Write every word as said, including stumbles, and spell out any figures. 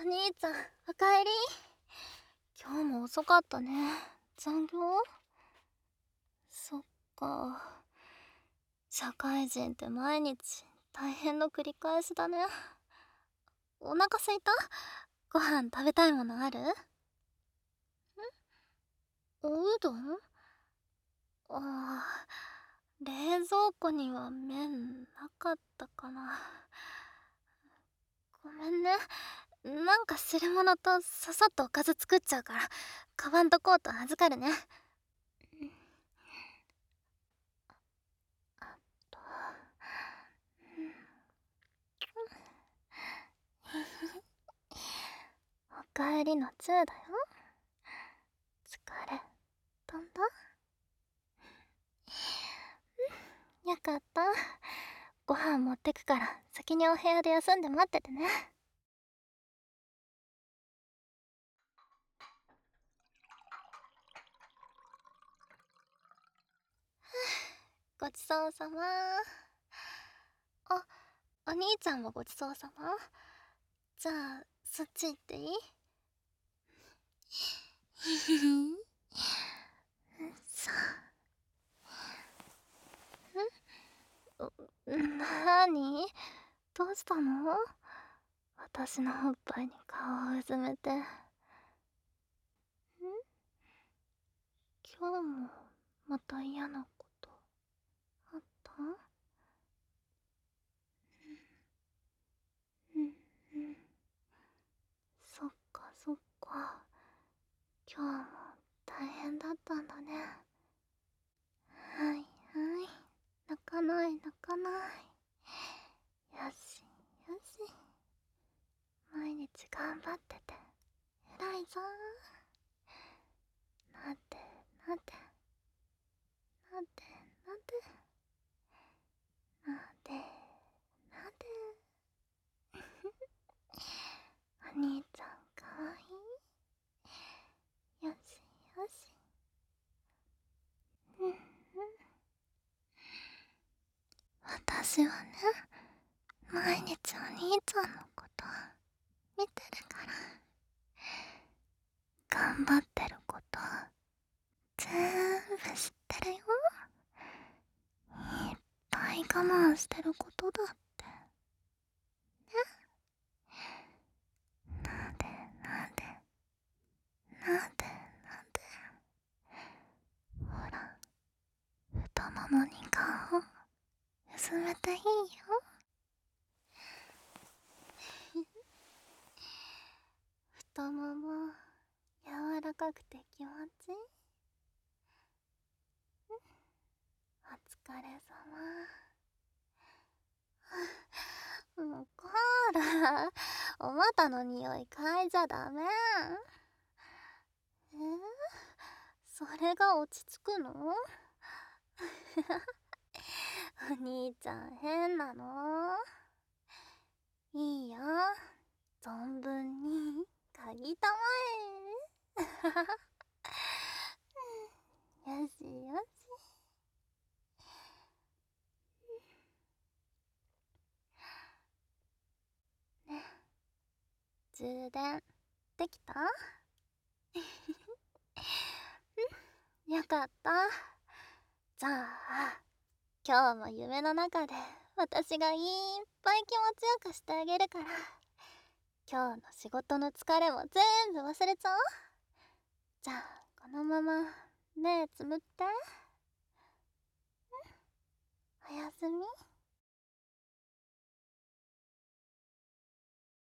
お兄ちゃん、おかえり。今日も遅かったね。残業？そっか。社会人って毎日大変の繰り返しだね。お腹すいた？ご飯食べたいものある？ん？おうどん？ああ、冷蔵庫には麺なかったかな。ごめんね。なんか汁物とささっとおかず作っちゃうから、カバンとコート預かるね。あと、おかえりのチューだよ。疲れ飛んだ？よかった。ご飯持ってくから先にお部屋で休んで待っててね。ごちそうさま。あ、お兄ちゃんもごちそうさま。じゃあそっち行っていい？さん？なーに？どうしたの？私のおっぱいに顔をうずめて。ん？今日もまた嫌なことあった？うんうん。そっかそっか。今日も大変だったんだね。はいはい。泣かない泣かない。よしよし。毎日頑張ってて偉いぞ。なんてなんてなんてなんてなんてなんて。お兄ちゃんかわいい。よしよし。うんうん。私はね、毎日お兄ちゃんのこと見てるから、頑張ってることぜーんぶ知ってるよ。いっぱい我慢してることだってね。なんでなんでなんでなんで。ほら、太ももに顔うずめていいよ。太もも柔らかくて気持ちいい？お疲れ様。もうコーラ、お股の匂い嗅いじゃダメ。えー、それが落ち着くの？お兄ちゃん変なの？いいよ、存分に嗅ぎたまえ。よしよし。ね、充電できた？よかった。じゃあ今日も夢の中で私がいっぱい気持ちよくしてあげるから、今日の仕事の疲れも全部忘れちゃおう。じゃあこのまま目つむって。おやすみ。